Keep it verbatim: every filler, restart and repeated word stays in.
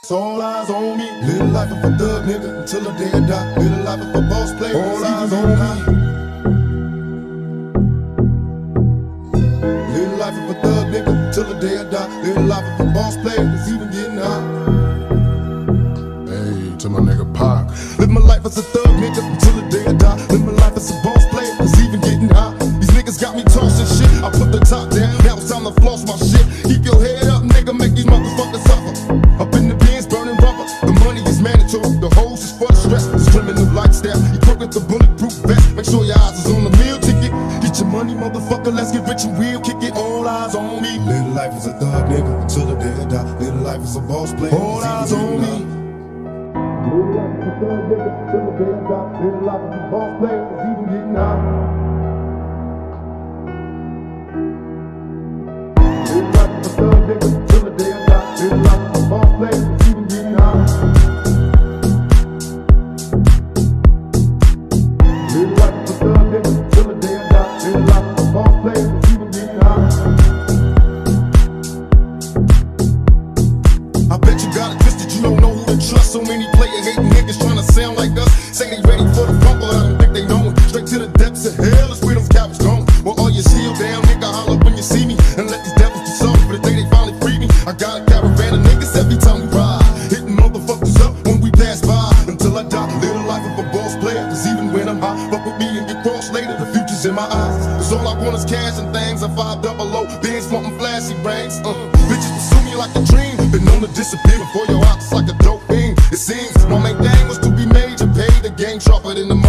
All eyes on me. Live life of a thug nigga until the day I die. Live life of a boss player. All eyes on me. Live life of a thug nigga until the day I die. Live life of a boss player that's even getting high. Hey, to my nigga Pac. Live my life as a thug nigga until the day I die. Live my life as a boss player that's even getting high. These niggas got me tossing shit. I put the top down. Now it's time to floss my shit. Keep your head up, nigga. Make these motherfuckers suffer. Up in the bins, burning rubber. The money is mandatory. The hose is for the stress. It's criminal lifestyle. You broke with the bulletproof vest. Make sure your eyes is on the meal ticket. Get your money, motherfucker. Let's get rich and real. Kick it. All eyes on me. Live life as a thug nigga until the day I die. Live life as a boss player. All eyes on me. Live life as a thug nigga until the day I die. Live life as a boss player. It's even getting high. Live life as a thug nigga until the day I die. Live life as a boss player. It's even getting high. Live life as a thug nigga until the day I die. Live life as a boss player. It's even getting high. I bet you got it twisted. You don't know who to trust. So many player hating niggas trying to sound like us. Say they ready for the funk, but I don't think they know it. Straight to the depths of hell is where them cowards going. Well, all your shield down, nigga, holler when you see me. And let these devils be sorry for the day they finally free me. I got a caravan of niggas every time we ride. Hitting motherfuckers up when we pass by. Until I die, live the life of a boss player. Cause even when I'm high, fuck with me and get crossed later. The future's in my eyes. Cause all I want is cash and things. I'm five double O, beans wanting flashy rings. Uh, bitches pursue me like a dream. Been known to disappear before your eyes like a dope fiend. It seems my main thing was to be major, pay the game sharper than the